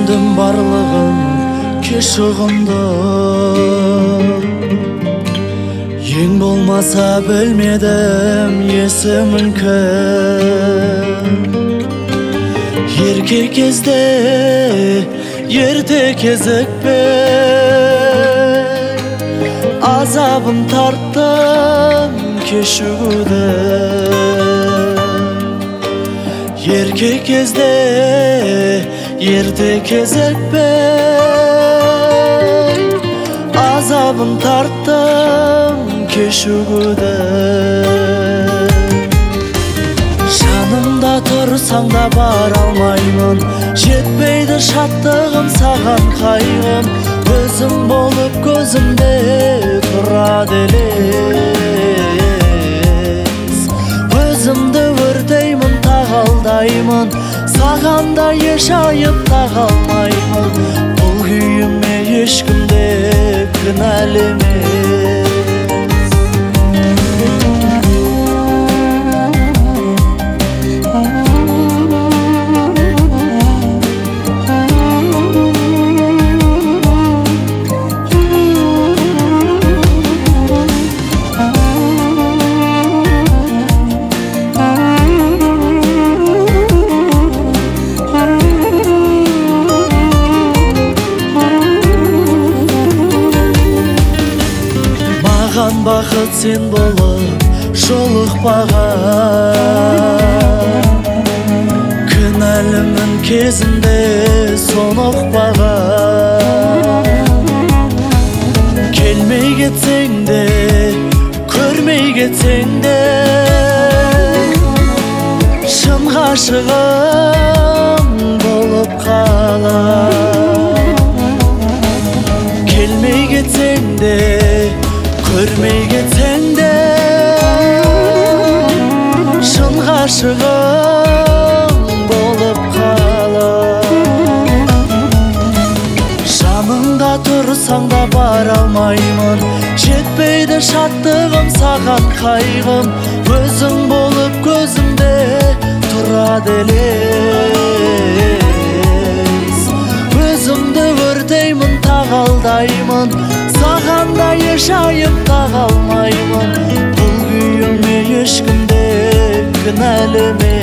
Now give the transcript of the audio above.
Түшүндүм барлыгын кеш угунду. Ең болмаса бөлмедім есіміңкін. Ерке кезде ерте кезікпе, азабын тарттым кешігуді. Ерке кезде ерте кезікпе, азабын тарттым кешігуді. Жанымда тұрсаң да бара алмаймын, жетпейді шаттығым саған қайғым. Өзім болып көзімде тұрады елес. Өзімді өртеймін, тағалдаймын, саған да еш айып таға алмаймын. Бұл күйіме ешкімде кінәлі емес. Бақыт сен болып жолықпаған, кінәлімін кезінде соны ұқпаған. Келмей кетсең де, көрмей кетсең де, шын ғашығым болып қалам. Келмей кетсең де, көрмей кетсең де, шын ғашығым болып қалам. Жаныңда тұрсаң да бара алмаймын, жетпейді шаттығым саған қайғым. Өзің болып көзімде тұрады елес. Өзімді өртеймін, тағалдаймын, саған да еш айып таға алмаймын. Бұл күйіме ешкімде кінәлі емес.